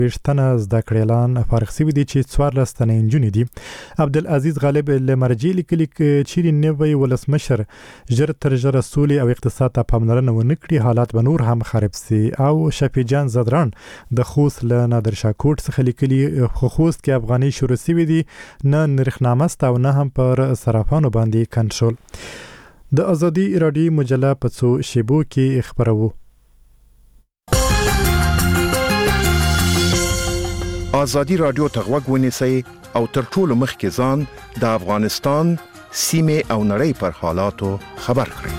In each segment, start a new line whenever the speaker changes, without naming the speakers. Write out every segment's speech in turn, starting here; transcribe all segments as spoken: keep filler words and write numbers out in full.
ویشتنه زده کړیلان فارغ شوي دي چې څوارلس تنه نجونې دي. عبدالعزیز غالب له مرجع لیکلي چیرې نوی ولسمشر ژر تر ژره سولې او اقتصاد ته پاملرنه ونه کړي حالات به نور هم خراب سي. او شفیع جان زدران د خوست له نادرشاه کوټ څخه لیکلي خو خوست کې افغاني شروع شوي دي نه نرخنامه سته او نه هم پر صرافانو باندې کنټرول. د ازادي رادیو مجله په څو شیبو کې خبرو.
ازادي رادیو ته غوږ ونیسئ او تر ټولو مخکې ځان د افغانستان سیمې او نړۍ پر حالاتو خبر کړئ.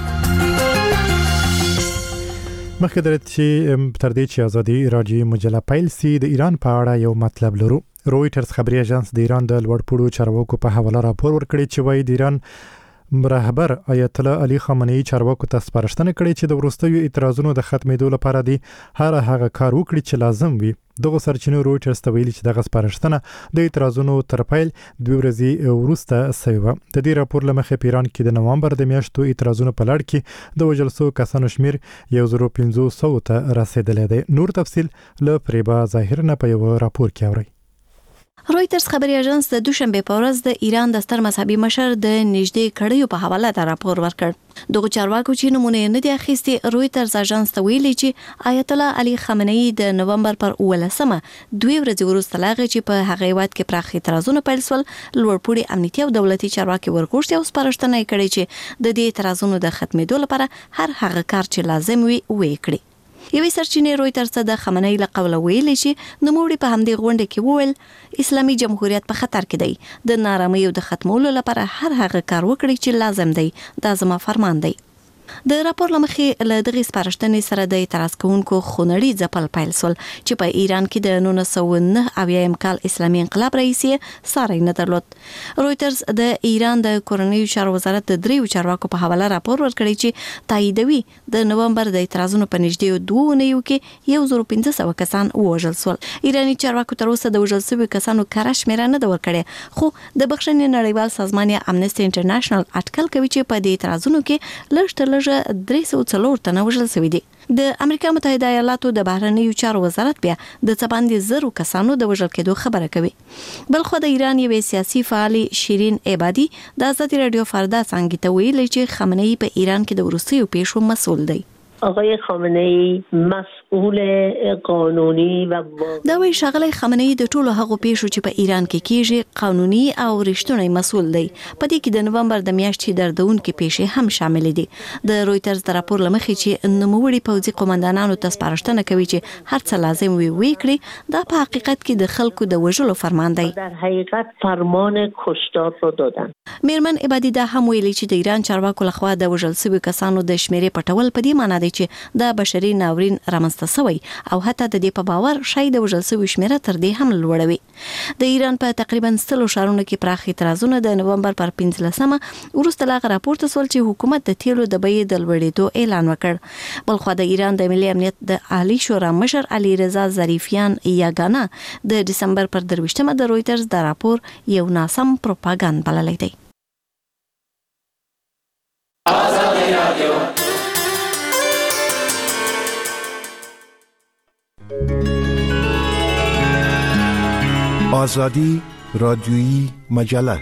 مخکې درته چې تر دې چې ازادي رادیو مجله پیل سي د ایران په اړه یو مطلب لرو. رویټرز خبري اژانس د ایران د لوړپوړو چارواکو په حواله راپور ورکړی چې وايي د ایران رهبر آیت الله علي خامنه‌ای چارواکو ته سپارښتنه کړې چې د وروستیو اعتراضونو د ختمېدو لپاره دی هر هغه کار وکړي چې لازم وي. دغه سرچینو رویټرز ته ویلي چې دغه سپارښتنه د اعتراضونو تر پیل دوه ورځې وروسته شوې وه. د دې راپور له مخې په ایران کې د نوامبر د میاشتو اعتراضونو په لړ کې د وژل شوو کسانو شمیر یو زر او پنځه سوه ته رسیدلی دی. نور تفصیل له فریبا ظاهر نه په یو راپور کې اورئ.
رویټرز خبري اژانس د دوشنبه په ورځ د ایران د ستر مذهبي مشر د نږدې کړیو په حواله د راپور ورکړ. دغه چارواکو چې نمونه نه دی اخیستي رویټرز اژانس ته ویلي چې آیت الله علي خامنه‌ای د نوامبر پر اوولسمه دوه ورځې وروسته لاغه چې په هغه هیواد کې پراخ اعتراضونه پیل شول لوړپوړي امنیتي او دولتي چارواکي ورغوښتي او سپارښتنه کړې چې د دې اعتراضونو د ختمېدو لپاره هر هغه کار چې لازم وي وکړي. یوې سرچینې رویټرز ته د خامنه‌ای له قوله ویلي چې نوموړي په همدې غونډه کې وویل اسلامي جمهوریت په خطر کې دی. د نارامیو د ختمولو لپاره هر هغه کار وکړي چې لازم دی. دا زما فرمان دی. د راپور لمخې له دغه سپارښتنې سره د اعتراض کوونکو خونړي ځپل پیل شول چې په ایران کې د نولس سوه نهه اویایم کال اسلامي انقلاب رئیس ساری نه درلود. رویټرز د ایران د کورنیو چارو وزارت د دریو چارواکو په حواله راپور ورکړی چې تاییدوي د نوامبر د اعتراضونو په نږدې دوه اونیو کې یو زر او پنځه سوه کسان ووژل شول. ایراني چارواکو تر اوسه د وژل شویو کسانو کره شمېره نه ده ورکړې خو د بخښنې نړیوال سازمان یا امنسټي انټرنیشنل اټکل کوي چې په دې اعتراضونو کې لږ تر لږه درې سوه څلور تنه وژل شوي دي. د امریکا متحده ایالاتو د بهرنیو چارو وزارت بیا د څه باندې زرو کسانو د وژل کېدو خبره کوي. بلخو د ایران یوې سیاسي فعالي شیرین عبادي د ازادي رادیو فردا څنګه ته ویلي چې خامنه‌ای په ایران کې د وروستیو پیښو مسؤل دی.
آقای خامنه‌ای مسئول قانونی و
دا وی شغله خامنه‌ای د ټولو هغو پیښو چې په ایران کې کیږي قانوني او رښتونی مسؤل دی. په دې کې د نوامبر د میاشتې دردونکې پیښې هم شامل دي. د رویټرز د راپور لمخې چې نوموړي پوځي قومندانانو ته سپارښتنه کوي چې هر څه لازم وي وکړي دا په حقیقت کې د خلکو د وژلو فرمان دی.
در حقیقت فرمان کشتار رو دادن.
میرمن عبادي دا هم ویلي چې د ایران چارواکو لخوا د وژل شویو کسانو د شمیرې پټول په دې معنی دی چې د بشري ناورین رامنځته شوی او حتی د دې په باور شاید د وژل شویو شمیره تر دې هم لوړوي. د ایران په تقریبا سلو ښارونو کې پراخ اعتراضونه د نوامبر پر پنځلسمه وروسته لاغه راپورته شول چې حکومت د تیلو د بیې د لوړېدو اعلان وکړ. بلخو د ایران د ملي امنیت د عالی شورا مشر علي رضا ظریفیان یاګانا د دسمبر پر درویشتمه د رویټرز د راپور یو ناسم پروپاګاندا بللی دی. ازادي رادیو
آزادی رادیویی مجله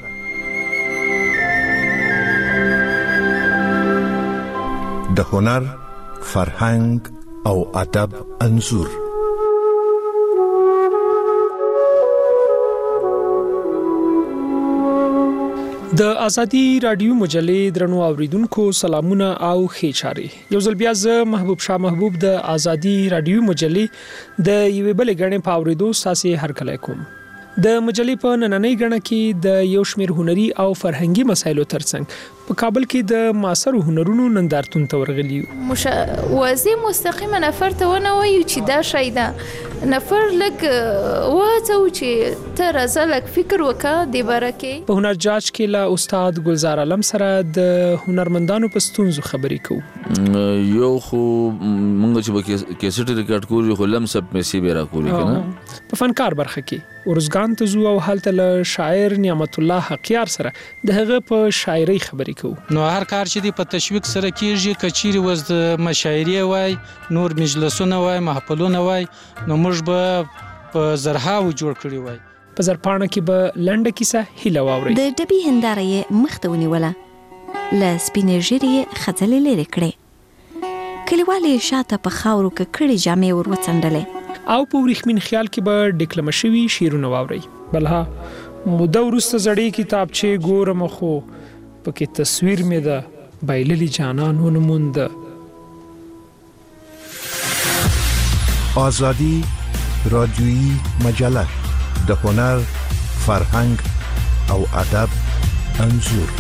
د هنر، فرهنګ او ادب انځور.
د ازادي رادیو مجلې درنو اوریدونکو سلامونه او ښه چاري. یو ځل بیا زه محبوب شاه محبوب د ازادي رادیو مجلې د یوې بلې غړې په اوریدو ساسي هرکلی کوم. د مجلې په نننۍ غړه کې د یو شمېر هنري او فرهنګي مسایلو ترڅنګ په کابل کې د معاصرو هنرونو نندارتون ته ورغلي یو.
مش واضح مستقیما نفر ته ونه وایو چې دا شی ده نفر لګ واته چې ته راځه لګ فکر وکړه د باره کې.
په هنر جاج کې له استاد ګلزار علم سره د هنرمندانو په ستونزو خبرې کوو.
یو خو مونږ چې په کیسټ ریکارډ کوو خو لم سب مې به را کوو کنه.
په فنکار برخه کې ورزګان ته زو او هلته له شاعر نعمت الله حقیار سره د هغه په شاعري خبرې کوو.
نو هر کار چې دی په تشویق سره کیږي کچيري وز د مشاعري وای نور مجلسونه وای محفلونه وای نو موږ به په زرهاو جوړ کړی وای.
په زرپاڼه کې به لنډه کیسه هیله واوري.
د ډبي هنداره یې مخ ته ونیوله، له سپینې ږیرې یې خځلې لرې کړې، کلیوالې شاته په خاورو کې کړې جامې ور وڅنډلې
او په وریښمین خیال کې به ډیکلمه شوي شعرونه واوري. بلها موده وروسته زړې کتابچې ګورم خو پکې تصویر مې ده بایللي جانان ونه مونده.
آزادی رادیویی مجله د هنر، فرهنګ او ادب انځور.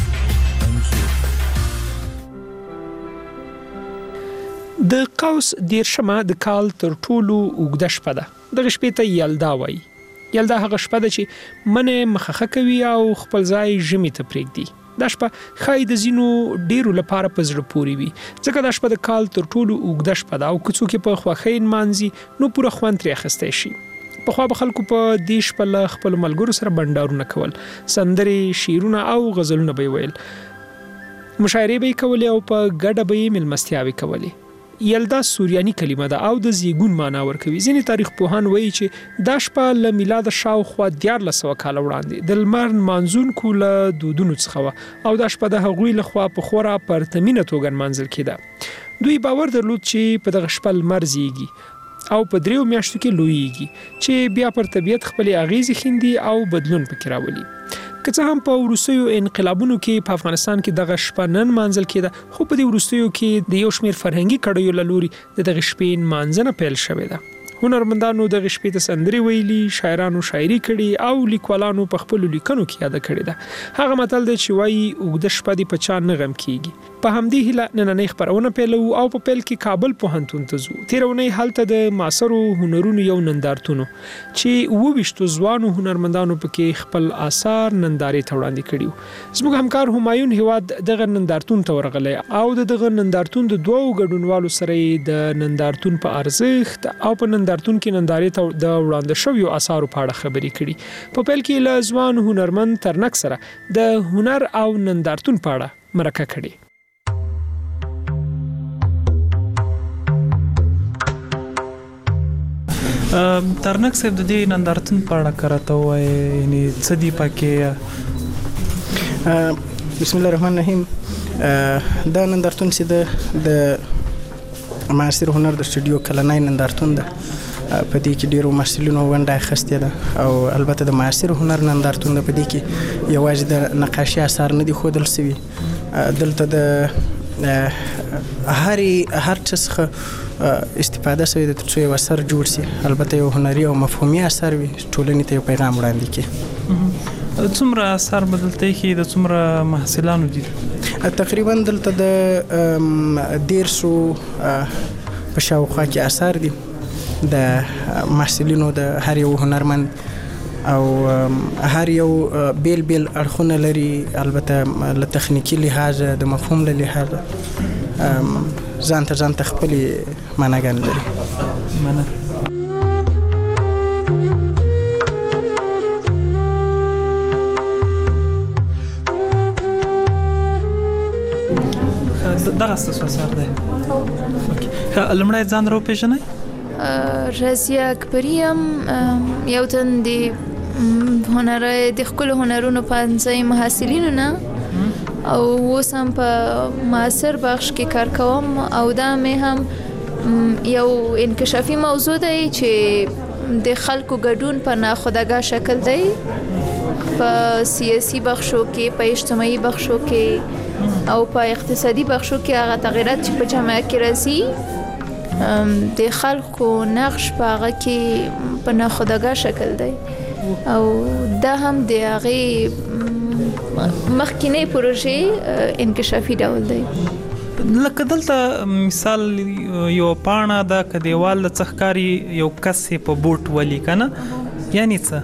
د قوس دیرشمه د کال تر ټولو اوږده شپه ده. دغه شپې ته یلدا وایي. یلدا هغه شپه ده چې منې مخخه کوي او خپل ځای ژمي ته پرېږدي. دا شپه ښایي د ځینو ډېرو لپاره په زړه پورې وي، ځکه دا شپه د کال تر ټولو اوږده شپه ده او که څوک یې په خوښۍ نمانځي نو پوره خوند ترې اخیستی شي. پخوا به خلکو په دې شپه له خپلو ملګرو سره بنډارونه کول، سندرې، شعرونه او غزلونه به یې ویل، مشاعرې به یې کولې او په ګډه به یې مېلمستیاوې کولې. یلدا سوریاني کلمه ده او د زیږون معنا ورکوي. ځینې تاریخ پوهان وایي چې دا شپه له میلاد شاوخوا دیارلس سوه کاله وړاندې د لمر نمانځونکو له دودونو څخه وه او دا شپه د هغوی لخوا په خورا پرتمینه توګه نمانځل کېده. دوی باور درلود چې په دغه شپه لمر زیږي او په دریو میاشتو کې لویږي چې بیا پر طبیعت خپلې اغیزې ښیندي او بدلون پکې راولي. که څه هم په وروستیو انقلابونو کې په افغانستان کې دغه شپه نه نمانځل کېده، خو په دې وروستیو کې د یو شمېر فرهنګي کړیو له لوري د دغې شپې نمانځنه پیل شوې ده. هنرمندانو دغه شپې ته سندرې ویلي، شاعرانو شاعري کړي او لیکوالانو په خپلو لیکنو کې یاده کړې ده. هغه متل دی چې وایي اوږده شپه دې په چا نه غم کېږي. په همدې هیله نننۍ خپرونه پیلوو او په پیل کې کابل پوهنتون ته ځو. تېره اونۍ هلته د معاصرو هنرونو یو نندارتون چې اووه ویشتو ځوانو هنرمندانو پکې خپل آثار نندارې ته وړاندې کړي وو. زموږ همکار همایون هیواد دغه نندارتون ته ورغلی او د دغه نندارتون د دوو ګډونوالو سره یې د نندارتون په ارزښت او په نندارتون کې نندارې ته د وړاندې شویو آثارو په اړه خبرې کړي. په پیل کې له ځوان هنرمند ترنک سره د هنر او نندارتون په اړه مرکه کړې.
ترنک صاحب د دې نندارتون په اړه کراته وایي، یعنی څه دي پکې؟
بسم الله الرحمن الرحیم. دا نندارتون چې د معاصر هنر د سټوډیو کلنۍ نندارتون ده، په دې کې ډیرو محصلینو ونډه اخیستې ده او البته د معاصر هنر نندارتون ده. په دې کې یوازې د نقاشي اثار نه دي ښودل سوي، دلته د هرې هر څه څخه استفاده شوې ده تر څو یو اثر جوړ شي، البته یو هنري او مفهومي اثر وي، ټولنې ته یو پیغام وړاندې کړي.
څومره اثار به دلته ایښي، د څومره محصلانو دي؟
تقریبا دلته د دیرسو په شاوخوا کې اثار دي د محصلینو د هر یو هنرمند او هر یو بیل بیل اړخونه لري، البته له تخنیکي لحاظه د مفهوم له لحاظه ځان ته ځان ته خپلې معناګانې لري.
مننه. دغه ستاسو اثر دی. لومړی ځان راوپېژنئ.
رضیه اکبري یم، یو تن د هنر د ښکلو هنرونو پوهنځي محصلینو نه او اوس هم په معاصر بخش کې کار کوم او دا مې هم یو انکشافي موضوع دی چې د خلکو ګډون په ناخودآګاه شکل دی، په سیاسي بخشو کې، په اجتماعي بخشو کې او په اقتصادي بخشو کې هغه تغیرات چې په جامعه کې راځي د خلکو نقش په هغه کې په ناخودآګاه شکل دی او دا هم د هغې مخکینی پروژې انکشافي ډول دی.
لکه دلته مثال یو پاڼه ده که دیوال د څه ښکاري، یو کس یې په بوټ ولي که نه، یعنې څه؟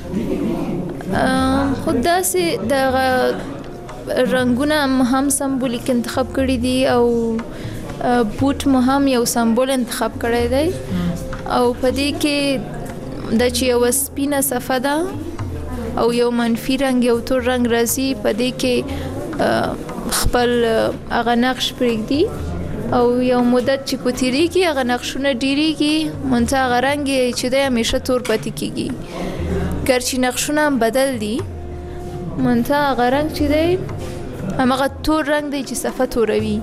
خو داسې دغه رنګونه هم سمبولیک انتخاب کړي دي او بوټ مو هم یو سمبول انتخاب کړی دی او په دې کې د چې یو سپینه صفحه ده او یو منفي رنګ یو تور رنګ راځي، په دې کې خپل هغه نقش پرېږدي او یو مدت چې پوتیریږي هغه نقشونه ډیریږي منتها هغه رنګ یې چې دی همیشه تور پاتې کیږي ګرچې نقشونه هم بدل دي منتها هغه رنګ چې دی همغه تور رنګ دی چې صفحه توروي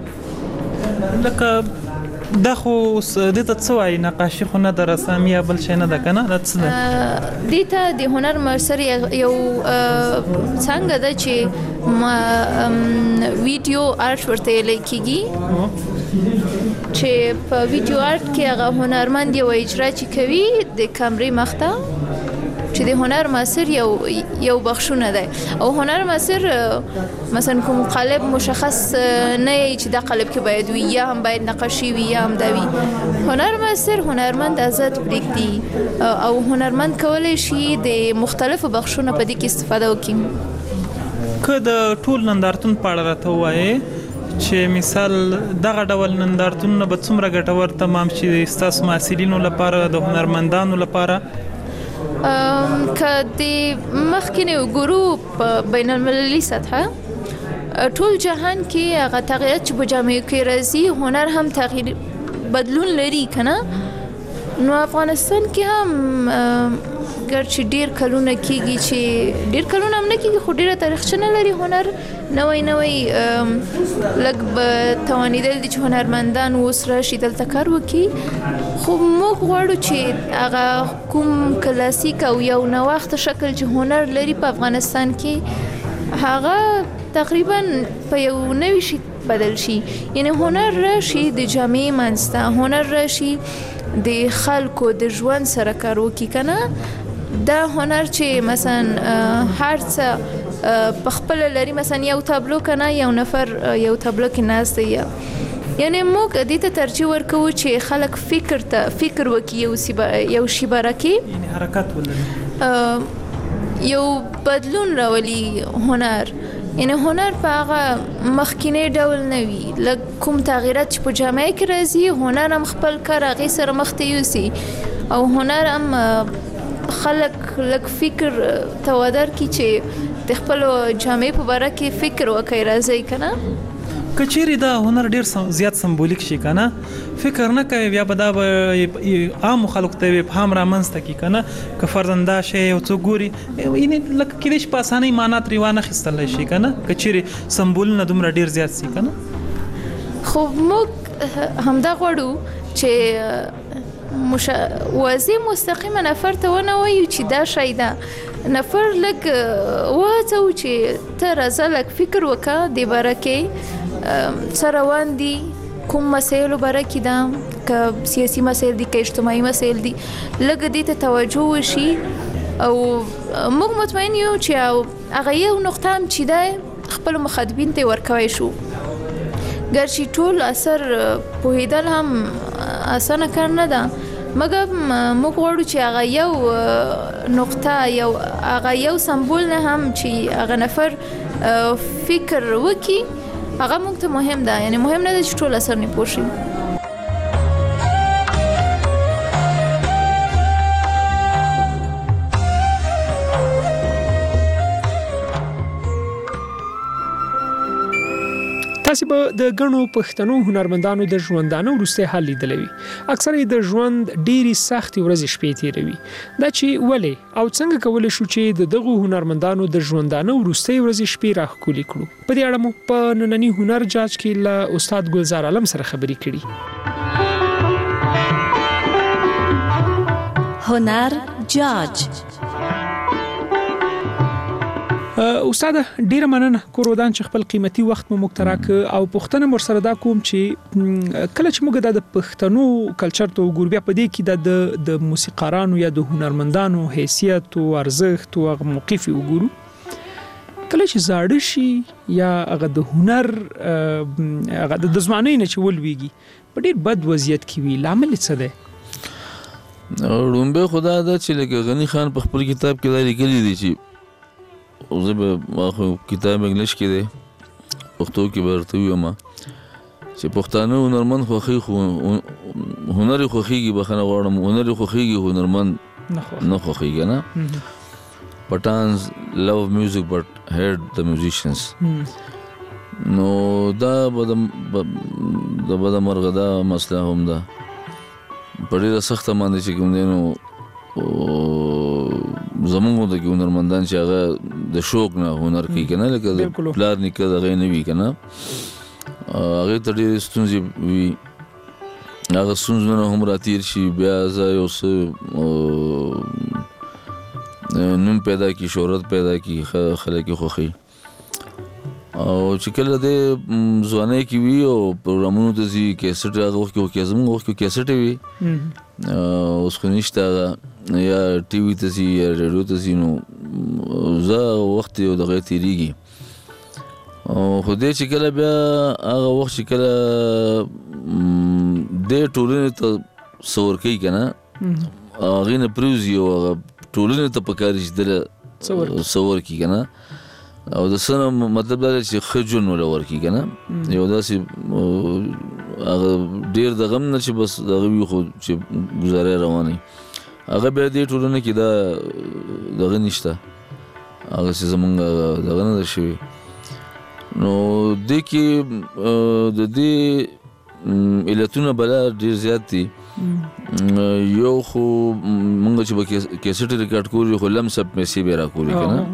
لکه دا خو د ته څه وایي نقاشي خو نه د رسامي یا بل شی نه ده که نه دا څه ده
دې ته د هنر معاصر یو څانګه ده چې ویډیو آرټ ورته ویلی کېږي چې په ویډیو آرټ کې هغه هنرمند یو اجرا چې کوي د کمرې مخ ته چې د هنر معاصر یو یو بخښونه ده او هنر معاصر مثلا کوم قالب مشخص نه چې دا قالب کې باید وي یا هم باید نقاشي وي یا هم دا وي هنر معاصر هنرمند آزاد پرېږدي او هنرمند کولی شي د مختلفو بخښونو په دې کې استفاده وکړي
که د ټول نندارتون په اړه راته ووایې چې مثال دغه ډول نندارتونونه به څومره ګټور تمام شي ستاسو محصلینو لپاره د هنرمندانو لپاره
که د مخکې ګروپ په بین المللي سطحه ټول جهان کې هغه تغیرات چې په جامعو کې راځي هنر هم تغییر بدلون لري که نه نو افغانستان کې هم ګرچې ډېر کلونه کېږي چې ډېر کلونه هم نه کېږي خو ډېره تاریخچه نه لري هنر نوی نوی لږ به توانېدل دي چې هنرمندان اوس راشي دلته کار وکړي خو موږ غواړو چې هغه کوم کلاسیک او یو نوښته شکل چې هنر لري په افغانستان کې هغه تقریبا په یو نوي شي بدل شي یعنی هنر راشي د جامعې منځته هنر راشي د خلکو د ژوند سره کار وکړي که نه دا هنر چې مثلا هر څه په خپله لري مثلا یو تابلو که نه یو نفر یو تابلو کې ناست دی یعنی موږ دې ته ترجیح ورکوو چې خلک فکر ته فکر وکړي یو شي باره کې
یعنی حرکت ولري
یو بدلون راولي هنر یعنی هنر په هغه مخکینی ډول نه وي لږ کوم تغییرات چې په جامعه کې راځي هنر هم خپل کار هغې سره مخ ته یوسي او هنر هم خلک لږ فکر ته ودر کړي چې د خپلو جامعې په باره کې فکر وکړي راځئ که نه
که چیرې دا هنر ډېر زیات سمبولیک شي که نه فکر نه کوي بیا به دا به عامو خلکو ته یې ابهام رامنځته کړي که نه که فرضاً دا شی یو څوک ګوري یعنې لکه کیدای شي په اسانۍ معنا ترې وانخیستلی شي که نه که چیرې سمبولونه دومره ډېر زیات شي که نه
خو موږ همدا غواړو چې مش... واضح مستقیمه نفر ته ونه وایو چې دا شی ده نفر لږ وهڅوو چې ته راځه لږ فکر وکړه دې باره کې څه روان دي کوم مسایلو باره کې ده که سیاسي مسایل دي که اجتماعي مسایل دي لږ دې ته توجه وشي او موږ مطمئن یو چې هغه یو نقطه هم چې ده خپلو مخاطبین ته ورکوی شو ګرچې ټول اثر پوهېدل هم اسانه کار نه ده مګر موږ غواړو چې هغه یو نقطه یو هغه یو سمبول نه هم چې هغه نفر فکر وکړي هغه موږ ته مهم ده یعنی مهم نه ده چې ټول اثر نه پوه شي
تاسو به د غنو پښتنو هنرمندانو د ژوندانه ورسته حال لیدلې وي اکثره د ژوند ډېری سختي ورځې شپې تیروي دا چې ولې او څنګه کولای شو چې د دغه هنرمندانو د ژوندانه ورسته ورځې شپې راخولي کړو په دې اړه مو په نننی هنر جاج کې له استاد ګلزار عالم سره خبرې کړې
هنر جاج
استاد ډیره مننه کورودان چې خپل قیمتي وخت مو مقتراک او پښتنه مر سره دا کوم چې کله چې موږ د پښتنو کلچر ته وګورو بیا په دې کې د د موسیقارانو یا د هنرمندانو حیثیت او ارزښت او موقف وګورو کله چې زاړه شي یا هغه د هنر هغه د زمانه نه چې ولويږي په ډیر بد وضعیت کې وي لامل څه ده
رومبه خدا دا چې لکه غنی خان په خپل کتاب کې دا لیکلي دي چې او زه به خو کتاب انګلیش کې دی پښتو کې ورته ویم چې پښتانه هنرمند خوخي خو هنر خوخيږي بخنه غواړم هنر خوخيږي هنرمند نه خوخيږي نه Patans love music but hate the musicians نو دا به د بده مرغه دا مسله هم ده په ډېره سخته باندې چې کوم دی نو زمونږ د هنرمندان چې هغه د شوق نه هنر کوي که نه لکه د پلار نیکه د هغې نه وي که نه هغې ته ډېرې ستونزې وي هغه ستونزونه هم راتېر شي بیا زه یو څه نوم پیدا کړي شهرت پیدا کړي خلک یې خوښوي او چې کله د ځوانۍ کې وي او پروګرامونو ته ځي کیسټ هغه وخت کې زموږ وخت کې کیسټ وي اوس خو نشته هغه یا ټي وي ته ځي یا ریډیو ته ځي نو زه وخت یو دغه تېرېږي خو دې چې کله بیا هغه وخت چې کله دې ټولنې ته څه ورکوي که نه هغې نه پرېوځي او هغه ټولنې ته پکار چې دله څه ورکړي که نه او د څه نه مطلب دا دی چې ښه ژوند وله ورکړي که نه یو داسې هغه ډېر د غم نه چې بس دغه وي خو چې ګزاره روانه وي هغه بیا دې ټولنه کې دا دغه نشته هغسې زمونږ دغه نه ده شوي نو دې کې د دې علتونه بلا ډېر زیات دي یو خو مونږ چې به کیسټ ریکارډ کولو خو لمسه پیسې به راکولې که نه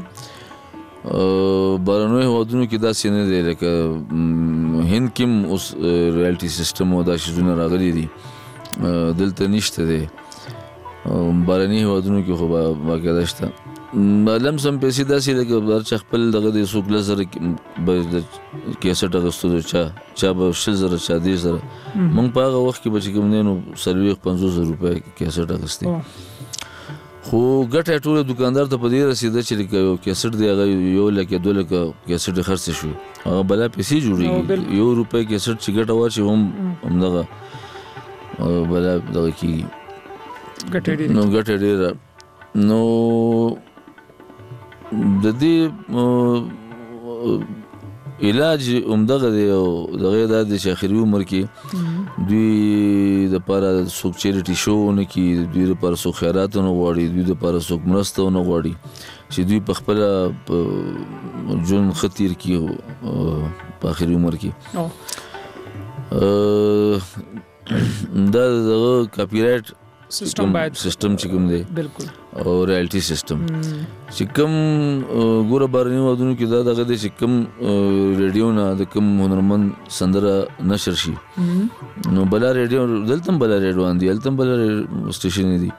بهرنیو هېوادونو کې داسې نه دی لکه هند کې هم اوس ریالټي سیسټم او دا شیزونه راغلي دي دلته نشته دی بهرني هېوادونو کې خو باقاعده شته لمسه پیسې داسې لکه هر چا خپل دغه دی څوک لس زره به د کیسټ اخیستو چا چا به شل زره چا دېرش زره مونږ په هغه وخت کې به چې کوم دی نو څلوېښت پنځوس زره روپۍ کیسټ اخیستې خو ګټه ټوله دوکاندار ته په دې رسېده چې یو کیسټ دی هغه یو لک یا دوه لکه کیسټ خرڅې شوې هغه بلا پیسې جوړېږي یو روپۍ کیسټ چې ګټه واچي هم همدغه بلا دغه کېږي نو ګټه ډېره نو د دې علاج همدغه دی او دغه دا دی چې اخري عمر کې دوی دپاره څوک چیریټي شو ونه کړي دوی دپاره څوک خیرات ونه غواړي دوی دپاره څوک مرسته ونه غواړي چې دوی په خپله ژوند ښه تېر کړي په اخري عمر کې دا دغه کاپي رایټ سیستم باید سیستم چې کوم دی
بالکل
او ریالټي سیستم چې کوم ګوره بهرني هېوادونو کې دا دغه دی چې کوم ریډیو نه د کوم هنرمند سندره نشر شي نو بله ریډیو دلته هم بله ریډیوان دي هلته هم بله سټیشنې دي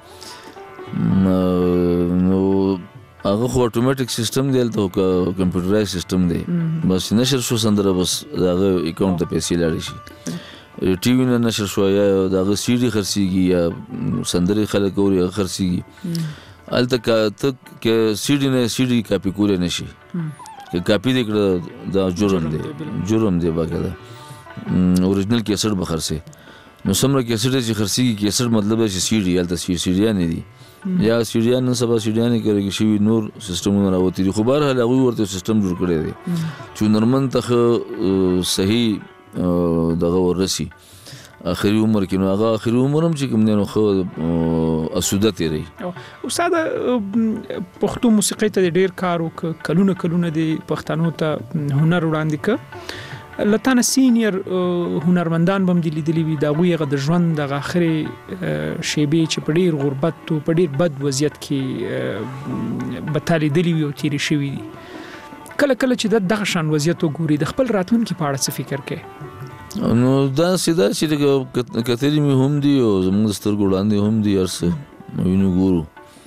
نو هغه خو اټومیټک سیستم دی هلته خو کمپیوټرایز سیستم دی بس نشر شو سندره بس د هغه اکاونټ ته پیسې لاړې شي ټي وي نه نشر شو یا د هغه سی ډي خرڅېږي یا سندرې خلک اوري هغه خرڅېږي هلته ته که سی ډي نه سی ډي کاپي کولی نه شي که کاپي دې کړه دا جرم دی جرم دی باقاعده اوریجنل کیسټ به خرڅې نو څومره کیسټ چې خرڅېږي کیسټ مطلب دی چې سی ډي هلته سی ډیانې دي یا سی ډیان نن سبا سی ډیانې کارېږي شوي نور سیسټمونه راوتي دي خو بهرحال هغوی ورته سیسټم جوړ کړی دی چې هنرمند ته ښه صحیح دغه ورسي اخري عمر کې نو هغه اخري عمر هم چې کوم دی نو ښه اسوده تېروي
استاد پښتو موسیقۍ ته ډېر کار وکړه کلونه کلونه د پښتنو ته هنر وړاندې کړه له تا نه سینیر هنرمندان به هم دي لیدلي وي د هغوی هغه د ژوند دغه اخرې شیبې چې په ډېر غربت او په ډېر بد وضعیت کې به تا لیدلي وي او تېرې شوي دي کله کله چې د دغه شان وضعیت وګوري د خپل راتلونکي په اړه څه فکر کوي
نو داسې دا چې کتلي مې هم دي او زموږ د سترګو وړاندې هم دي هر څه وینو ګورو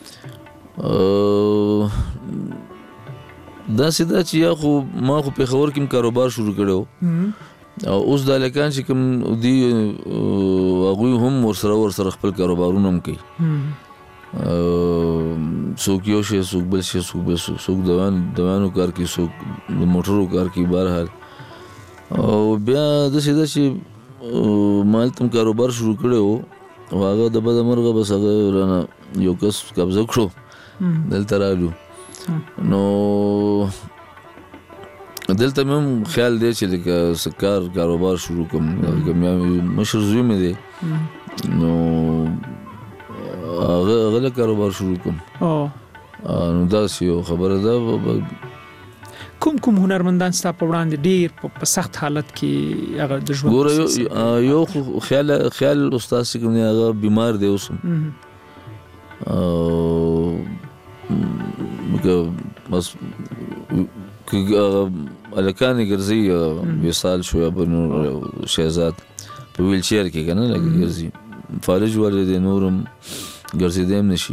داسې دا چې یا خو ما خو پېښور کې هم کاروبار شروع کړی و او اوس دا هلکان چې کوم دي هغوی هم ورسره ورسره خپل کاروبارونه هم کوي څوک یو شی څوک بل شی څوک بل څوک دوانو کار کوي څوک د موټرو کار کوي بهرحال او بیا داسې ده چې ما هلته هم کاروبار شروع کړی و او هغه د بده مرغه بس هغه رانه یو کس قبضه کړو دلته رالو نو دلته مې هم خیال دی چې لکه څه کار کاروبار شروع کړم مشر زوی مې دی نو هغه هغه کاروبار شروع کوم
او
نو داسې یو خبره ده
کوم کوم هنرمندان ستا په وړاندې ډیر په سخت حالت کې هغه د ژوند
ګوره یو خیال خیال استاد چې کوم هغه بیمار دی اوس او بس الکانې ګرځي وصال شو یا بنور شهزاد په ویل چیر کې کنه لګي ګرځي فارج ولې د نورم ګرځیدم نشي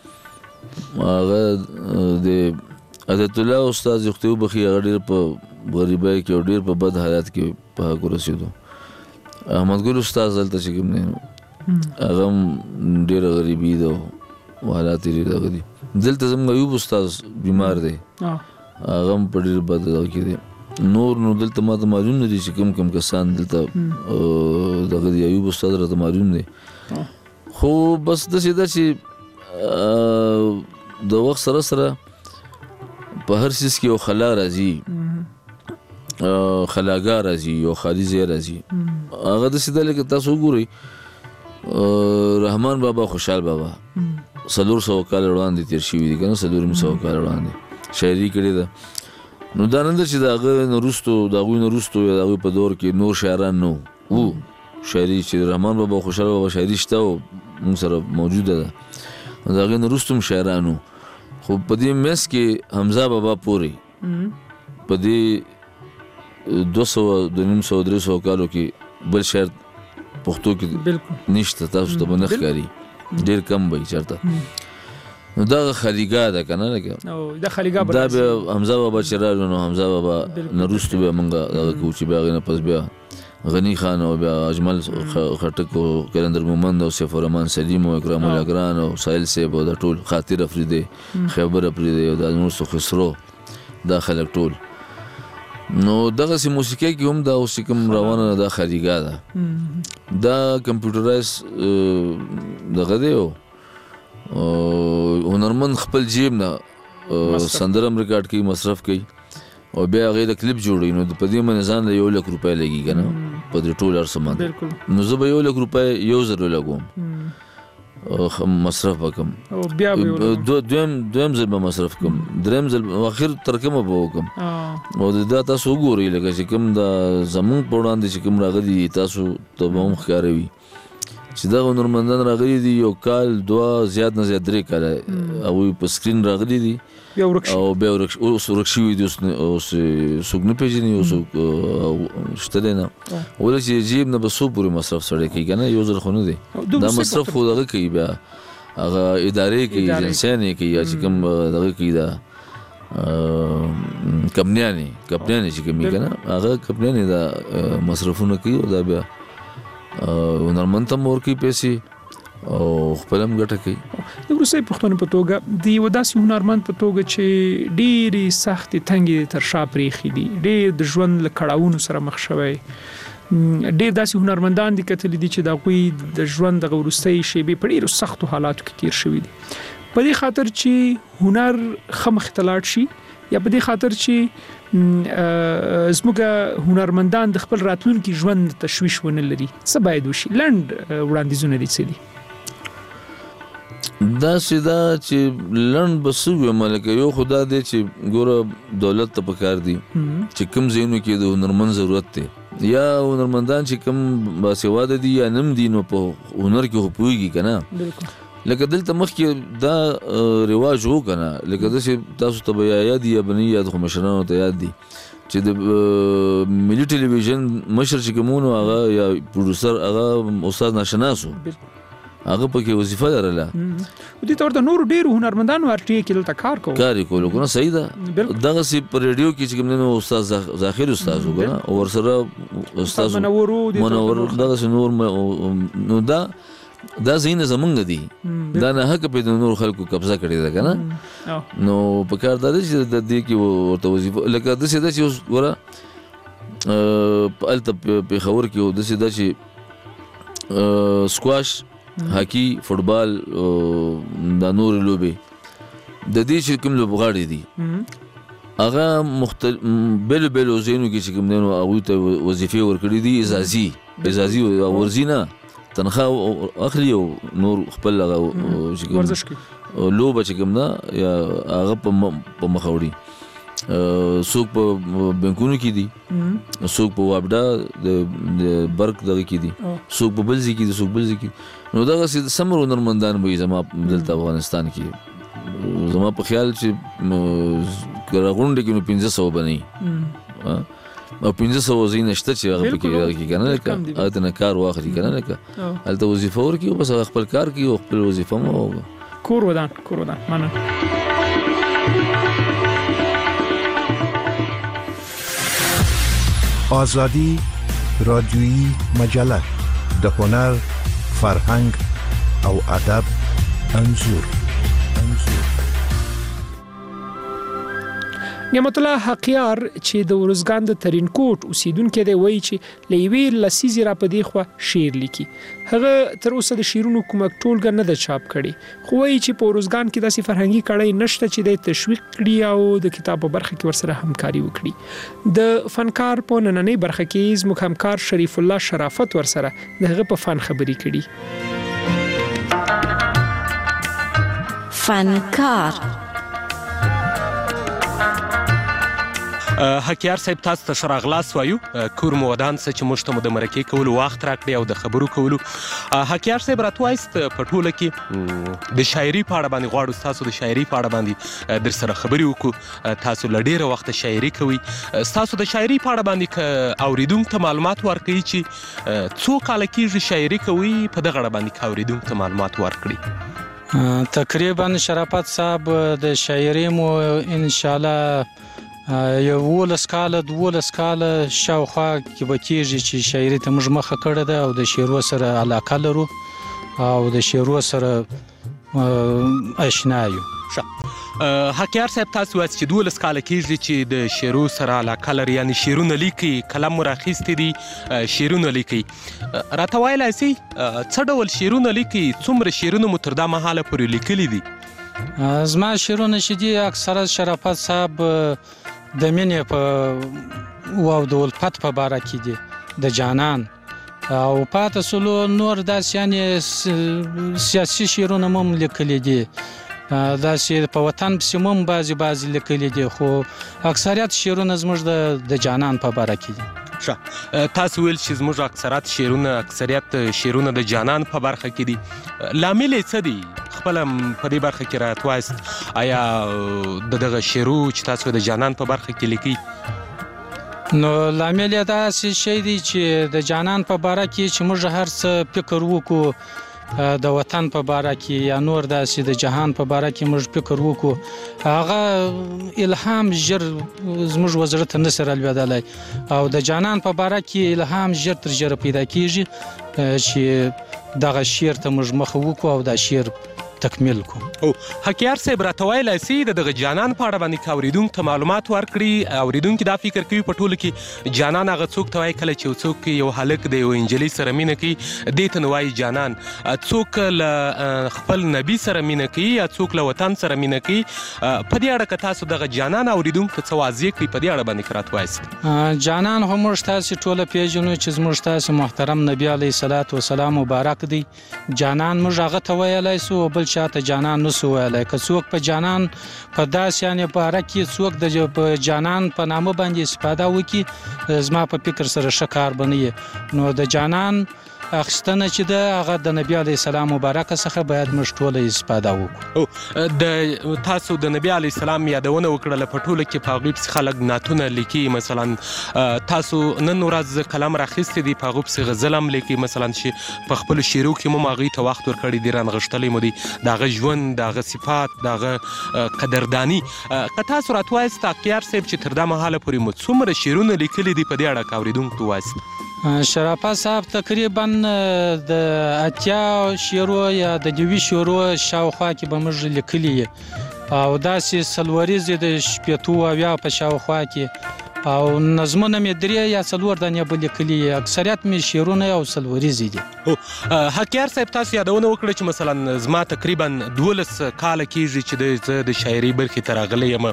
هغه د عادت الله استاد یختو بخي غډیر په غریبای کې ډیر په بد حالات کې په ګرځیدو احمد ګل استاد دلته چې کوم نه هغه ډیر غریبي دو حالات لري دغه دي دلته زموږ ایوب استاد بیمار دی هغه په ډیر بد کې دی نور نو دلته ما ته معلوم نه دي چې کوم کوم کسان دلته دغه دی ایوب استاد راته معلوم دی خو بس د سیده چې د وخت سره سره په هر سیس کې یو خلا راځي خلاګا راځي یو خالي زی راځي هغه د سیده لکه تاسو ګورئ رحمان بابا خوشحال بابا سلور سو کال وړاندې تیر شوی دي کنه سلور سو کال وړاندې شاعري کړې ده نو دا نن چې دا هغه نورستو دا غوی نورستو یا هغه په دور کې نور شاعران نو وو شاعري چې رحمان بابا خوشحال بابا شاعري شته او موږ سره موجوده ده دا غوی نورستو شاعرانو خو په دې مس کې حمزه بابا پوری په دې دو سو د نیم سو درې سو کالو کې بل شاعر پښتو کې نشته تاسو ته بنخ کاری ډیر کم وای چرته نو دا خلیګا ده کنه لکه
او دا خلیګا
دا به حمزه بابا چرالو نو حمزه بابا نورستو به منګه دا کوچ بیا غنه پس بیا غنی خان او بیا اجمل خټک او کلندر مومند او سیف الرحمن سلیم او اکرام الاگران او سایل سیب او دا ټول خاطر افریدی خبر افریدی او دا نور سو خسرو دا خلک ټول نو دغه سي موسیقي کې هم دا اوس کوم روانه دا خلیګا ده دا کمپیوټرایز دغه دی او هنرمند خپل جیب نه سندرم ریکارډ کوي مصرف کوي او بیا هغه د کلیپ جوړوي نو په دې باندې ځان له یو لک روپۍ لګي کنه په دې ټول ارسمان نو زه به یو لک روپۍ یو زر لګوم مصرف وکم
او بیا
دو دویم دویم ځل به مصرف کوم دریم ځل اخر ترکمه به وکم او دا تاسو وګورئ لکه چې کوم دا زمون په وړاندې چې کوم راغلي تاسو ته به هم ښکاروي چې دا هنرمندان راغلي دي یو کال دوا زیات نه زیات درې کاله او په سکرین راغلي دي
بیا ورکشي
او بیا ورکشي اوس ورکشي دي اوس څوک نه پیژني اوس شته نه ولې چې جیب نه به سو پورې مصرف سره کوي کنه یو ځل خو نه دي دا مصرف خو دغه کوي بیا هغه ادارې کوي جنسانې کوي چې کوم دغه کوي دا کمپنیانه کمپنیانه چې کوي کنه هغه کمپنیانه دا مصرفونه کوي او دا بیا هنرمند ته مور کوي پیسې او خپلم ګټه کوي
د روسي پښتون په توګه دی وداسي هنرمند په توګه چې ډېری سخت تنګي تر شا پریخي دي ډېر د ژوند له کړهونو سره مخ شوی ډېر داسي هنرمندان دي کتل دي چې دا کوئی د ژوند د ورستۍ شی به په ډېر سختو حالاتو کې تیر شوی دي په دې خاطر چې هنر خمخ تلاړ شي یا په دې خاطر چې زموږ هنرمندان د خپل راتلونکي ژوند تشویش ونه لري څه باید وشي لند وړاندیزونه دي څه دي
دا سیدا چې لند بسوي ملک یو خدا دې چې ګوره دولت ته پکار دي چې کوم زینو کې د هنرمند ضرورت دی یا هنرمندان چې کوم باسواده دي یا نم دي نو په هنر کې هپويږي کنه
بالکل
لکه دلته مخکې دا رواج وو کنه لکه د تاسو ته بیا یاد یا بنی یاد خو مشرانو ته یاد دي چې د ملي ټلویزیون مشر چې کومونو هغه یا پروډوسر هغه استاد ناشناسو هغه پکې وظیفه لرله
او دې تور د نور ډیر هنرمندانو ارټي کې دلته کار کوي
کار کوي کنه صحیح ده دغه سی پر ریډیو کې چې کوم نو استاد ظاهر استاد وګنه او ورسره استاد منور دغه نور نو دا دا زین زمونږ دي دا نه حق په نور خلکو قبضه کړی ده کنه نو په کار دا چې د دې کې ورته وظیفه لکه د څه د چې ګوره په الته په خبر کې د څه د چې سکواش هاکی فوتبال د نور لوبي د دې چې کوم لوبغاړي دي هغه مختلف بل بل زینو کې چې کوم نو هغه ته وظیفه ورکړي دي ازازي ازازي ورزينه تنخواه اخلي او نور خپل هغه
ورزش کوي
لوبه چې کوم نه یا هغه په مخاوري څوک په بانکونو کې دي، څوک په وابډا د برق دغه کې دي، څوک په بل ځای کې دي، څوک بل ځای کې. نو دغه سمر هنرمندان به زما دلته افغانستان کې زما په خیال چې راغونډه کې نو پنځه سوه بنئ او پنځه سوه ځای نشته چې هغه پکې کې کنه لکه هغه نه کار واخلي کنه لکه هلته وظیفه ورکړي او بس خپل کار کوي او خپل وظیفه مو
کور ودان کور ودان مننه.
آزادی رادیویی مجله د هنر، فرهنګ او ادب انځور.
نعمت الله حقیار چې د ورزګان د ترینکوټ اوسیدونکو دی وایي چې لېوی لسیزي را پدې خو شعر لیکي. هغه تر اوسه د شیرونو کومه ټولګه نه ده چاپ کړي، خو وایي چې په ورزګان کې داسې فرهنګي کړۍ نشته چې د تشویق کړي او د کتاب په برخه کې ورسره همکاري وکړي. د فنکار په نننۍ برخه کې زموږ همکار شریف الله شرافت ورسره دغه په فن خبري کړي.
فنکار
حقیار صاحب تاسو ته شراغلاس وایو کور مو ودان څه چې موږ ته مو د مرکې کولو وخت راکړی او د خبرو کولو. حقیار صاحب راتوایست په ټوله کې د شاعري په اړه باندې غواړو تاسو د شاعري په اړه باندې در سره خبرې وکړو. تاسو له ډېره وخته شاعري کوئ، تاسو د شاعري په اړه باندې که اوریدونکو ته معلومات ورکوي چې څو کاله کېږي شاعري کوئ په دغه اړه باندې که اوریدونکو ته معلومات ورکړي.
تقریبا شرافت صاحب د شاعري مو انشاءالله یو ولس کاله دولس کاله شاوخوا کې به کېږي چې شاعري ته موږ مخه کړې ده او د شعرو سره علاقه لرو او د شعرو سره اشنا یو.
حقیار صاحب تاسو وایي چې دولس کاله کېږي چې د شعرو سره علاقه لري، یعنې شعرونه لیکي، قلم مو راخیستی دي شعرونه لیکي. راته ویلی سئ څه ډول شعرونه لیکي، څومره شعرونه مو تر دا مهاله پورې لیکلي دي؟
زما شعرونه چې دي اکثره شرافت صاحب د مینې په او د الفت په باره کې دي، د جانان او پاته سلو نور داسې یعنې سیاسي شعرونه مو هم لیکلي دي، داسې په وطن پسې مو هم بعضې بعضې لیکلي دي، خو اکثریت شعرونه زموږ د جانان په باره کې دي.
ښه، تاسو ویل چې زموږ اکثریت شعرونه اکثریت شعرونه د جانان په برخه کې دي، لامل یې څه دی؟ خپله په دې برخه کې راته وایست آیا د دغه شعرو چې تاسو د جانان په برخه کې لیکئ
نو لامل یې داسې شی دی چې د جانان په باره کې چې موږ هر څه فکر وکړو د وطن په باره کې یا نور داسې د جهان په باره کې موږ فکر وکړو، هغه الهام ژر زموږ وزړه ته نشي رالوېدلی او د جانان په باره کې الهام ژر تر ژره پیدا کېږي چې دغه شعر ته موږ مخه وکړو او دا شعر تکمیل کو.
او حقیار صاحب راته ویلی سي د دغه جانان په اړه باندې که اوریدونکو ته معلومات ورکړي، اوریدونکي دا فکر کوي په ټوله کې جانان هغه څوک ته وایي کله چې یو څوک یو هلک د یو انجلۍ سره مینه کوي دې ته نو وایي جانان، څوک له خپل نبي سره مینه کوي یا څوک له وطن سره مینه کوي. په دې اړه که تاسو دغه جانان اوریدونکو ته څه واضح کړئ په دې اړه باندې که راته وایست.
جانان خو موږ تاسې ټوله پیژنو چې زموږ تاسې محترم نبي علیه صلات وسلام مبارک دی، جانان موږ هغه ته ویلی سو او بل چاته جانان نسو ویلی. که څوک په جانان په داسې یعنې باره کې څوک د جانان په نامه باندې استفاده وکړي زما په فکر سره ښه کار به نه وي. نو د جانان اخیستنه چې ده هغه د نبي علیه السلام مبارکه څخه باید موږ ټوله استفاده وکړو.
د تاسو د نبي علیه السلام یادونه وکړله په ټوله کې په هغوی پسې خلک نعتونه لیکي، مثلا تاسو نن ورځ قلم راخیستی دی په هغو پسې غزل هم لیکي، مثلا چې په خپلو شعرو کې مو هم هغوی ته وخت ورکړی دی، رانغښتلی مو دی د هغه ژوند، د هغه صفات، د هغه قدرداني. که تاسو راته وایست حقیار صاحب چې تر دا مهاله پورې مو څومره شعرونه لیکلي دي په دې اړه که اورېدونکو ته وایست.
شرافت صاحب تقریبا د اتیا شعرو یا د دوی شعرو شاوخوا کې به موږ لیکلي او داسې څلوریزې د شپېتو اویا په شاوخوا کې او نظمونه مې درې یا څلور دانې به لیکلي، اکثریت مې شعرونه او څلوریزې دي.
حقیار صاحب تاسو یادونه وکړه چې مثلا زما تقریبا دولس کاله کېږي چې زه د شاعري برخې ته راغلی یم،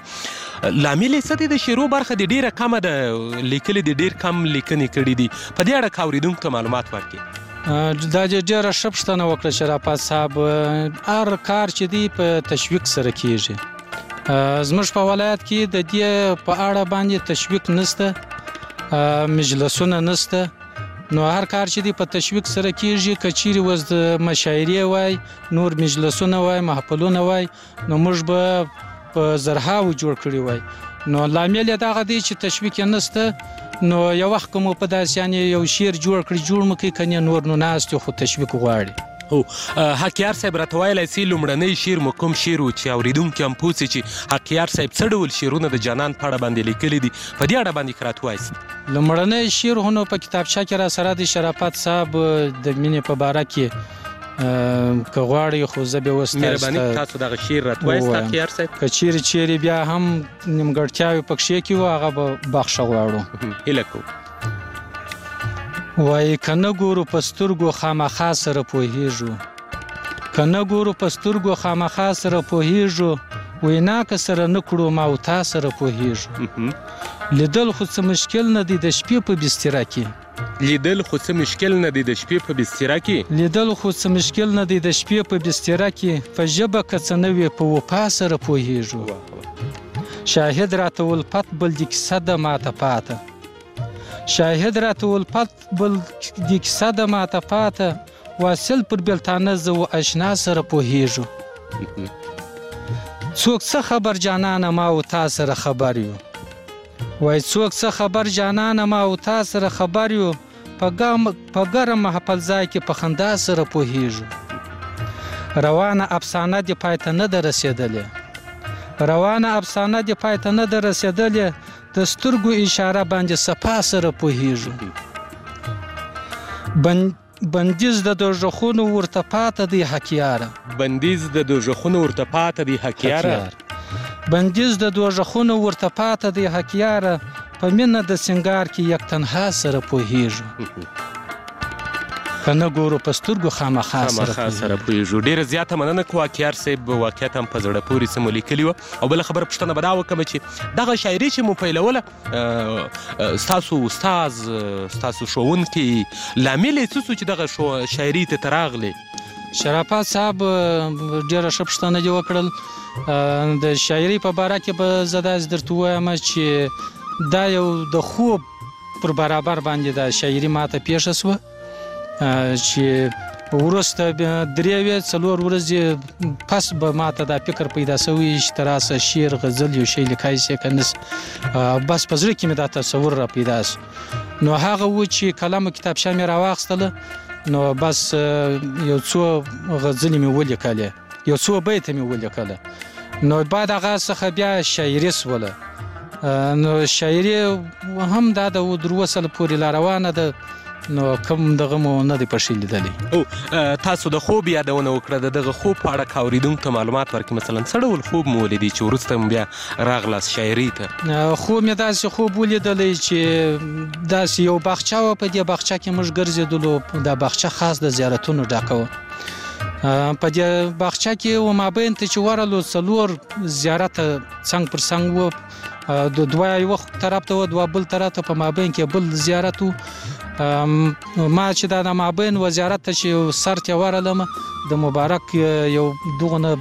لامل یې څه دی؟ د شعرو برخه د ډېره کمه ده لیکلي دي، ډېر کم لیکنې کړي دي، په دې اړه که اورېدونکو ته معلومات ورکړي.
دا ډېره ښه پوښتنه وکړه شرافت صاحب. هر کار چې دی په تشویق سره کېږي زموږ په ولایت کې د دې په اړه باندې تشویق نشته، مجلسونه نشته. نو هر کار چې دی په تشویق سره کیږي، کچيري وز د مشاعرې وای، نور مجلسونه وای، محفلونه وای، نو موږ به په زرهاو جوړ کړی وای. نو لامل یې دغه دی چې تشویق یې نشته. نو یو وخت کوم په داس یعنی یو شعر جوړ کړی جوړ مکه کنه نور نو ناست خو تشویق غواړي.
او حقیار صاحب راته ویلی سي لومړنی شعر مو کوم شعر و چې اورېدونکي هم پوه سي چې حقیار صاحب څه ډول شعرونه د جانان په اړه باندې لیکلي دي، په دې اړه باندې که راته ووایاست.
لومړنی شعر هنو په کتابچه کې را سره د شرافت صاحب د مینې په باره کې که غواړئ خو زه بیا اوس
مهرباني تاسو دغه شعر راته ووایاست حقیار صاحب.
که چیرې چیرې بیا هم نیمګړتیاوې پکښې کې وو هغه به بخښه غواړو.
هیله کوو.
وایي که نه ګورو په سترګو خامخا سره پوهېږو، که نه ګورو په سترګو خامخا سره پوهېږو، وینا که سره نه کړو ما او تا سره پوهېږو. لیدل خو څه مشکل نه دی د شپې په بستره کې،
لیدل خو څه مشکل نه دی د شپې په بستره کې،
لیدل خو څه مشکل نه دی د شپې په بستره کې، په ژبه که څه نه وي په وفا سره پوهېږو. شاهد راته ولفت بل د کیسه ده ماته پاته، شاهد راته ولفت بل د کیسه ده ماته پاته، واصل پر بلتانه زه و اشنا سره پوهېږو. څوک څه خبر جانانه ما او تا سره خبر یو، وای څوک څه خبر جانانه ما او تا سره خبر یو، په ګرم محفل ځای کې په خندا سره پوهېږو. روانه افسانه دې پای ته نه ده رسېدلې، روانه افسانه دې پای ته نه ده رسېدلې، د سترګو اشاره باندې صفا سره پوهېږو. بندیز د دوژخونو ورته پاته دی حقیاره،
بندیز د دوژخونو ورته پاته دی حقیاره،
بندیز د دوژخونو ورته پاته دی حقیاره، په مینه د سنگار کې یک تنها سره پوهېږو. که نه ګورو په سترګو خامخا
سره پوهېږو. ډېره زیاته مننه کوو حقیار صاحب، واقعیت هم په زړه پورې څه مو لیکلي وه. او بله خبره پوښتنه به دا وکړم چې دغه شاعري چې مو پیلوله ستاسو استاز ستاسو ښوونکي لامل یې څه سو چې دغه شاعري ته ته راغلې؟
شرافت صاحب ډېره ښه پوښتنه دې وکړل. د شاعري په باره کې به زه داسې درته ووایم چې دا یو د خوب پر برابر باندې دا شاعري ماته پیښه سوه چې وروسته درې څلور ورځې پس به ماته دا فکر پیدا شوی چې ته راسه شعر غزل یو شی لیکای شې که نه، بس په زړه کې مې دا تصور را پیدا شو. نو هغه و چې قلم او کتابچه مې راواخیستله، نو بس یو څو غزلې مې ولیکلې، یو څو بیته مې ولیکله. نو بعد هغه څخه بیا شاعري سوله. نو شاعري هم دا د در وصل پورې لا روانه ده، نو کوم دغه مو نه دی پښې لیدلی.
او تاسو د خوب یادونه وکړه، د دغه خوب په اړه که اورېدونکو ته معلومات ورکړي، مثلا څه ډول خوب مو ولیدی چې وروسته م بیا راغلاست شاعري ته؟
خوب مې داسې خوب ولیدلی چې داسې یو باغچه وه، په دې باغچه کې موږ ګرځېدلو، دا باغچه خاص د زیارتونو ډکه وه. په دې باغچه کې و مابین ته چې ورغلو څلور زیارته څنګ پر څنګ وه، دوه یو طرف ته وه، دوه بل طرف ته، په مابین کې بل زیارت و. ما چې دا د مابین و زیارت ته چې سر ته ورغلم، د مبارک یو دغه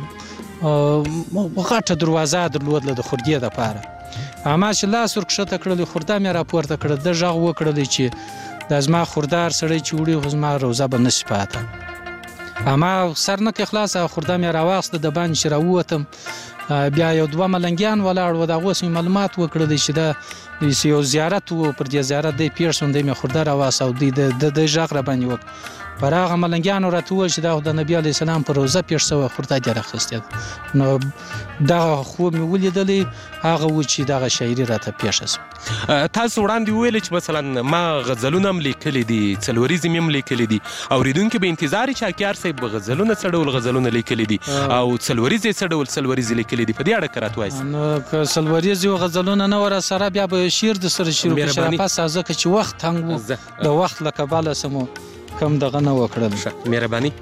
غټه دروازه درلودله د خردې دپاره. ما چې لاس ورکښته کړلې، خرده مې راپورته کړه، ده غږ وکړلی چې دا زما خردار سړی چې وړي خو زما روزه به نشي پاته. ما سر نه کې خلاص خرده مې راواخیسته، د باندې چې راووتم، بیا یو دوه ملنګیان ولاړ و، د هغو څخه مې معلومات وکړلی چې دا یو زیارت و، پر دې زیارت دی پېښ شوم، دی مې خرده راواخیسته او دوی د ده غږ راباندې وکړ. پر هغه ملنګیانو راته وویل چې دا خو د نبي علیه السلام په روزه پېښ شوی، خرده دې راخیستې ده. نو دغه خوب مې ولیدلی، هغه و چې دغه شاعري راته پېښه شوه.
تاسو وړاندې وویلې چې مثلا ما غزلونه هم لیکلي دي، څلوریزې مې هم لیکلي دي. اورېدونکي به انتظار وي چې حقیار صاحب غزلونه څه ډول غزلونه لیکلي دي او څلوریزې څه ډول څلوریزې لیکلي دي، په دې اړه که راته وایاست؟
نو که څلوریزې غزلونه نه وه راسره، بیا به شعر د سره شروع کړو. شرافت صاحب ځکه چې وخت تنګ و، د وخت له کبله څه مو کم دغه نه وکړل.
مهرباني.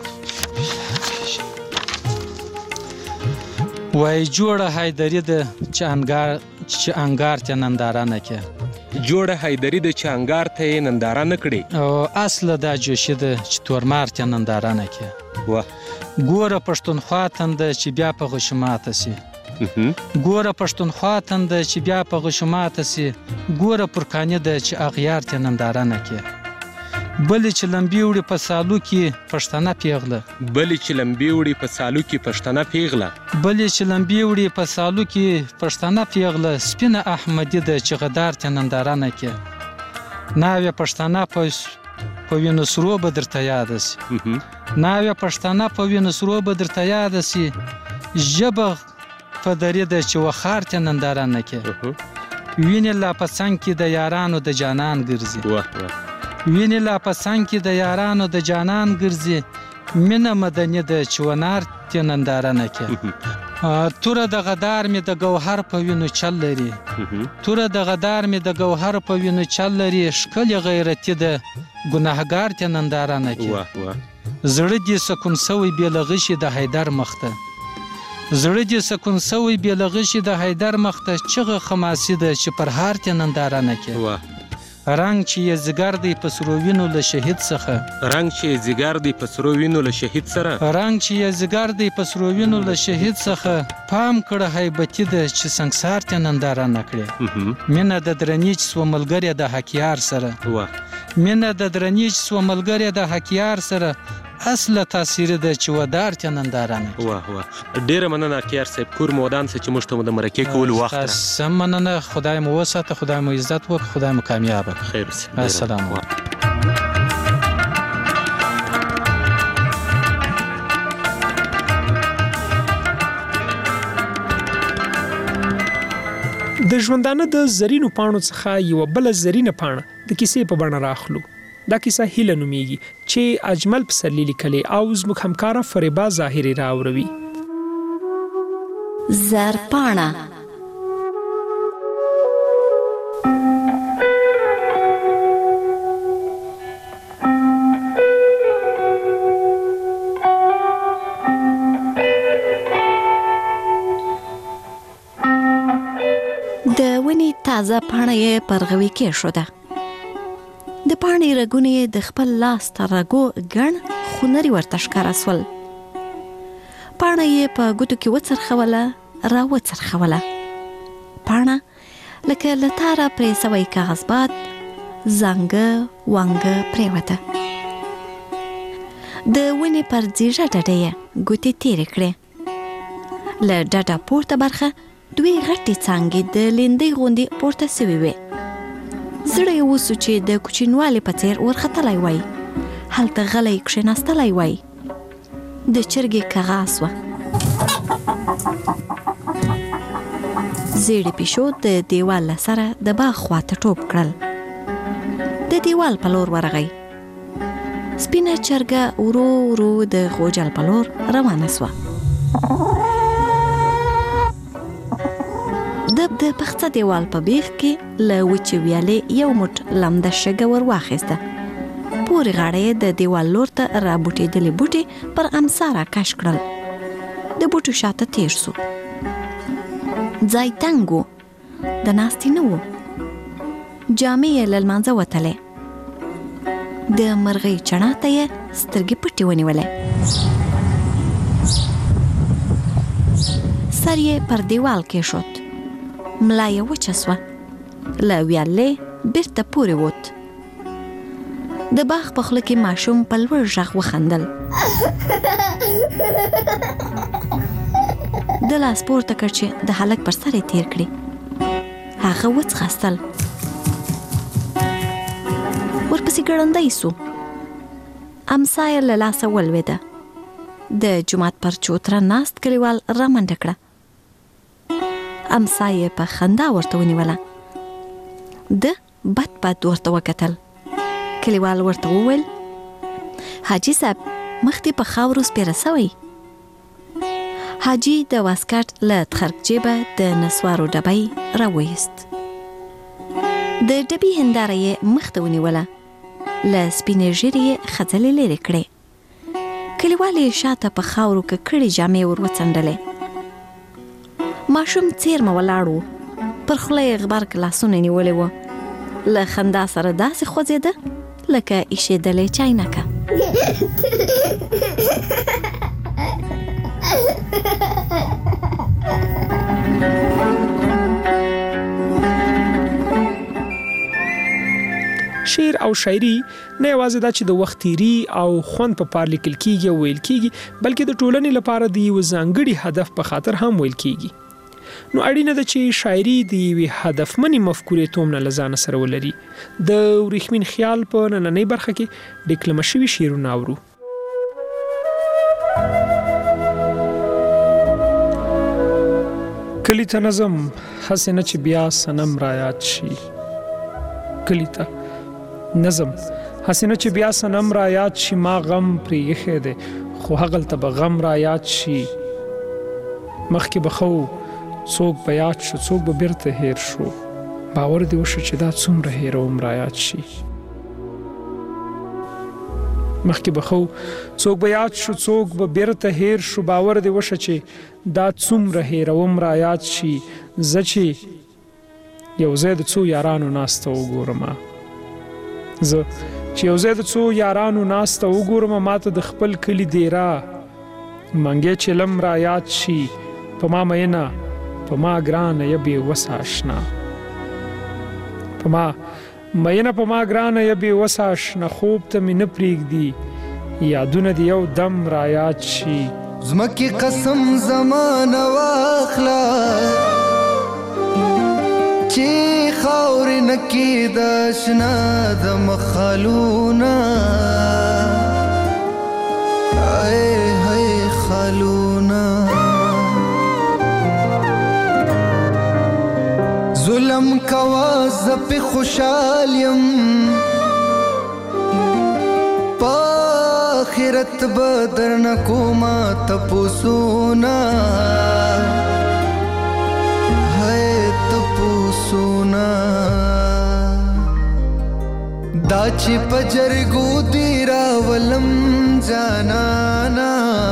وای جوړه حیدري ده چې انګار چې انګار ته ننداره نه کې،
جوړه حیدري ده چې انګار ته یې ننداره نه کړې،
او اصله دا جوشي ده چې تورمار ته ننداره نه کې.
وه
ګوره پښتونخوا تنده چې بیا په غشماته سي، ګوره پښتونخوا تنده چې بیا په غشماته سي، ګوره پرکانې ده چې اغیار ته ننداره نه کې. بلې چې لمبې وړي په سالو کې پښتنه پیغله،
بلې چې لمبې وړي په سالو کې پښتنه پیغله،
بلې چې لمبې وړي په سالو کې پښتنه پیغله، سپینه احمدي ده چې غدار ته ننداره نه کې. ناوې پښتنه په په وینو سرو به درته یاده سي، ناوې پښتنه په وینو سرو به درته یاده سي، ژبه په درې ده چې وخار ته ننداره نه کې. وینې لا په څنګ کې د یارانو د جانان ګرځي، وینې لا په څنګ کې د یارانو د جانان ګرځي، مینه مدني ده چې ونار ته ننداره نه کې. توره د غدار مې د ګوهر په وینو چل لري، توره د غدار مې د ګوهر په وینو چل لري، ښکلې غیرتي ده ګناهګار ته ننداره نه کې. زړه دې سکون سوی بې له غشي د حیدر مخته، زړه دې سکون سوی بې له غشي د حیدر مخته، چغه خماسي ده چې پر هار ته ننداره نه کې. رنګ چې یې ځګر دی په سرو وینو له شهید څخه،
رنګ چې یې ځګر دی په سرو وینو له شهید سره،
رنګ چې یې ځګر دی په سرو وینو له شهید څخه، پام کړه هیبتي ده چې سنګسار ته ننداره نه کړې. مینه د درنی چې سوه ملګرې د حکیار سره، مینه د درنی چې سوه ملګرې د حکیار سره، اصله تاثیر ده چې ودار ته ننداره نه کړې.
واه واه، ډېره مننه اکیار صاحب، کور مو ودان سه چې موږ ته مو د مرکې کولو وخت را.
سم مننه، خدای مو وساته، خدای مو عزت وکړي، خدای مو کامیابه.
خیر اوسې.
السلام علیکم.
د ژوندانه د زرینو پاڼو څخه یو بل زرینه پاڼه د کیسې په بڼه راخلو. دا کیسه هیله نومیږي چې اجمل پسرلی لیکلې او زموږ همکاره فریبا ظاهری راوړوي.
زرپاڼه د ونې تازه پاڼه یې پر غوي کېښوده. د پاڼې رګونه یې د خپل لاس تر رګو ګڼ خونري ورته ښکاره سول. پاڼه یې په ګوتو کې وڅرخوله، را وڅرخوله. پاڼه لکه له تاره پرې سوی کاغذباد زانګه وانګه پرېوته. د ونې پر ځیږه ډډه یې ګوتې تېرې کړې. له ډډه پورته برخه دوی غټې څانګې د لیندۍ غوندې پورته سوي وې. زړه یې وسو چې د کوچنوالي په څېر ورختلی وای، هلته غلی کښېناستلی وای. د چرګې کغا سوه. زیړې پیشو د دیوال له سره د باغ خواته ټوپ کړل. د دیوال په لور ورغی. سپینه چرګه ورو ورو د غوجل په لور روانه سوه. د د پخڅه دیوال په بیخ کې له وچې ویالې یو موټ لمده شګه ور واخیسته. پورې غاړه یې د دیوال لور ته رابوټېدلې بوټي پر امسا راکش کړل. د بوټو شاته تیر سو. ځای تنګ و، د ناستې نه و. جامې یې له لمانځه وتلې. د مرغۍ چڼا ته یې سترګې پټې ونیولې. سر یې پر دیوال کېښود. ملا یې وچه سوه. له ویالې بیرته پورې ووت. د باغ په خوله کې ماشوم په لوړ غږ وخندل. د لاس پورته کړ چې د هلک پر سر یې تیر کړي. هغه وڅخستل. ورپسې ګړندی سو. امسا یې له لاسه ولوېده. د جومات پر چوتره ناست کلیوال رامنډه کړه. امسا یې په خندا ورته ونیوله. ده بد بد ورته وکتل. کلیوال ورته وویل: حاجي صاحب مخ دې په خاورو سپېره سوی. حاجي د واسکټ له تخرګ جیبه د نسوارو ډبی راویست. د ډبي هنداره یې مخ ته ونیوله. له سپینې ږیرې یې خځلې لرې کړې. کلیوال یې شاته په خاورو ککړې جامې ور وڅنډلې. ماشوم څیرمه ولاړ و. پر خوله یې غبرګ لاسونه نیولې وه. له خندا سره داسې خوځېده لکه ایښېدلې چاینکه.
شعر او شاعري نه یوازې دا چې د وخت تیری او خوند په پار لیکل کیږي او ویل کیږي بلکې د ټولنې لپاره د یو ځانګړي هدف په خاطر هم ویل کیږي. نو اړینه ده چې شاعري د یوې هدفمنې مفکورې تومنه له ځانه سره ولري. د ورېښمین خیال په نننۍ برخه کې ډیکلمه شوي شعرونه اورو. کلی ته نظم هسې نه چې بیا صنم را یاد شي. کلی ته نظم هسې نه چې بیا صنم را یاد شي. ما غم پرې ایښی دی خو هغلته به غم را یاد شي. مخکې به خو څوک به یاد شو څوک به بیرته هیر شو. باور دې وشو چې دا څومره هیروم را یاد شي. مخکې به خو څوک به یاد شو څوک به بیرته هیر شو. باور دې وشو چې دا څومره هیروم را یاد شي. زه چې یو ځای د څو یارانو ناسته وګورم زه چې یو ځای د څو یارانو ناسته وګورم ماته د خپل کلی دیره منګې چې لم را یاد شي. په ما مینه په ما ګرانه یې بې وسه اشنا. په ما مینه په ما ګرانه یې بې وسه اشنا. خوب ته مې نه پرېږدي یادونه دې یو دم را یاد شي.
زمکې قسم زمانه واخله چې خاورې نه کېده شنه د مخالونه. ای های خالونه ظلم کوا زه پې خوشحال یم په آخرت به درنه کومه تپوسونه. هی تپوسونه دا چې په جرګو دي راولم جانانا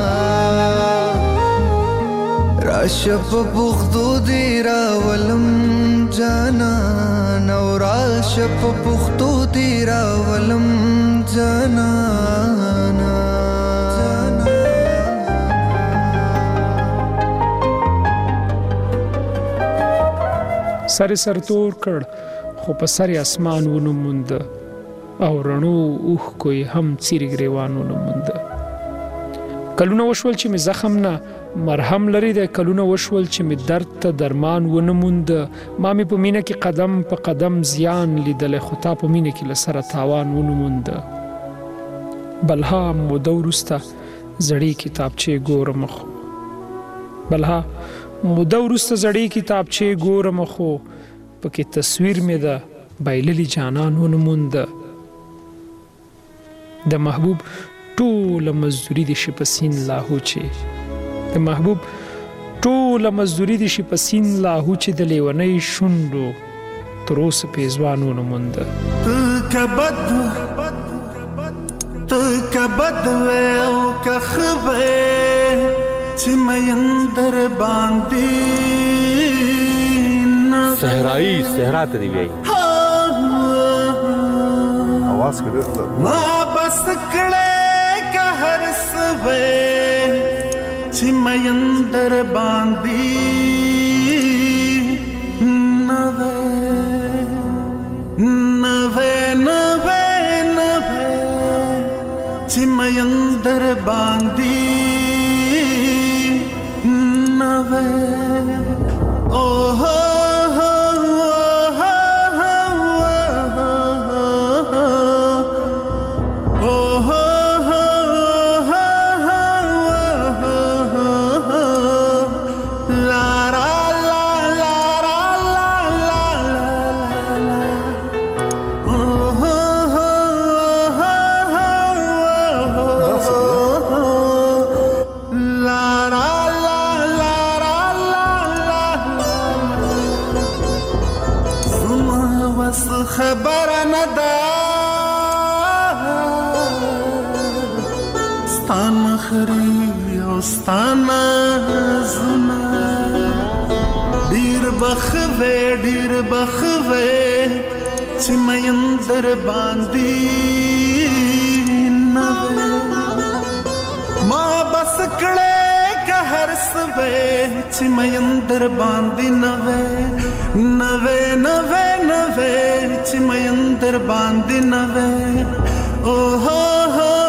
راشه په پښتو دي راولم جانانا راشه په پښتو دي راولم جانانا.
سر سر تور کړ خو په سر اسمان ونه موند او رڼو اوښ کوی هم څیرې ګریوان ونه موند. کلونه وشول چې مې زخم نه مرهم لري دی. کلونه وشول چې مې درد ته درمان ونه موند. ما مې په مینه کې قدم په قدم زیان لیدلی خو تا په مینه کې له سره تاوان ونه موند. بلها موده وروسته زړې کتابچې ګورم خو بلها موده وروسته زړې کتابچې ګورم خو پکې تصویر مې د بایللي جانان ونه موند. د محبوب ټوله مزدوري دې شي په سین لاهو چې د محبوب ټوله مزدوري دې شي په سین لاهو چې د لیونۍ شونډو تر اوسه پیزوان ونه موند.
ته که بد ته که بد وې او که ښه وې چې مین در باندې
صحرایي صحرا ته دی وایي
आवाज کړه ما بس کړه که هر څه وې چې مین در باندې نه وې نه وې نه وې نه وې چې مین در باندې Oh, oh, خبر نه ده ستان خري او ستان زما ډیر بخوي ډیر بخوي چې مې در باندې نه ما بس کړه که هر څه نوې چې مې اندر باندې نوې نوې نوې نوې چې مې اندر باندې نوې او هو هو